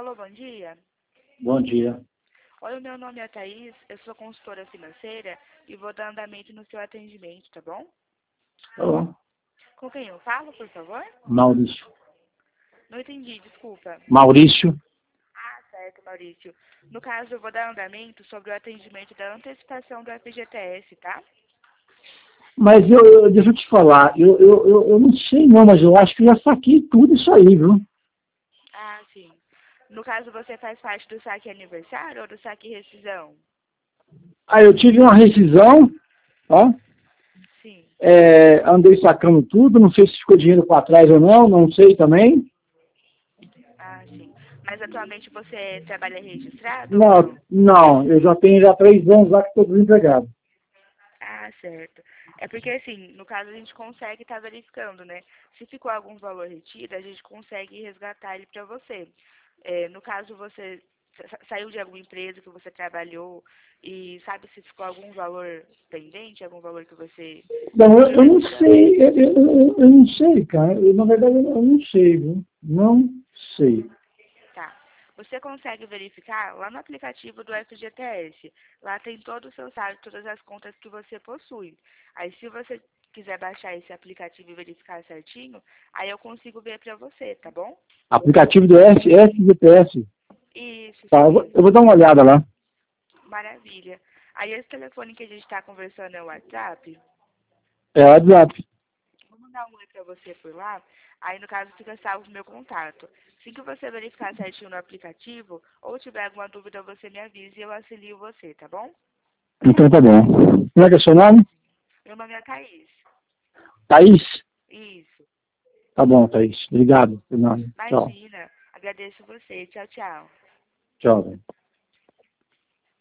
Alô, bom dia. Bom dia. Oi, meu nome é Thaís, eu sou consultora financeira e vou dar andamento no seu atendimento, tá bom? Tá bom. Com quem eu falo, por favor? Maurício. Não entendi, desculpa. Maurício. Ah, certo, Maurício. No caso, eu vou dar andamento sobre o atendimento da antecipação do FGTS, tá? Mas deixa eu te falar, eu não sei não, mas eu acho que eu já saquei tudo isso aí, viu? Ah, sim. No caso, você faz parte do saque aniversário ou do saque rescisão? Aí eu tive uma rescisão, ó, Sim. andei sacando tudo, não sei se ficou dinheiro para trás ou não sei também. Ah, sim. Mas atualmente você trabalha registrado ou Não, não? não, eu já tenho 3 anos lá que estou desempregado. Ah, certo. É porque, assim, no caso a gente consegue estar verificando, né? Se ficou algum valor retido, a gente consegue resgatar ele para você. No caso, você saiu de alguma empresa que você trabalhou e sabe se ficou algum valor pendente, algum valor que você Não, pediu eu não resgate? sei, eu não sei, cara. Na verdade, eu não sei, viu? Não sei. Tá. Você consegue verificar lá no aplicativo do FGTS. Lá tem todo o seu saldo, todas as contas que você possui. Aí, se você quiser baixar esse aplicativo e verificar certinho, aí eu consigo ver para você, tá bom? Aplicativo do SGPS. Isso, Tá, isso eu mesmo. vou dar uma olhada lá. Maravilha. Aí, esse telefone que a gente está conversando é o WhatsApp. É WhatsApp. Vou mandar um oi para você por lá. Aí, no caso, fica salvo o meu contato. Se que você verificar certinho no aplicativo, ou tiver alguma dúvida, você me avise e eu auxilio você, tá bom? Então tá bom. Como é que é o seu nome? Meu nome é Thaís. Thaís? Isso. Tá bom, Thaís. Obrigado pelo nome. Tchau. Imagina. Agradeço você. Tchau, tchau. Tchau, velho.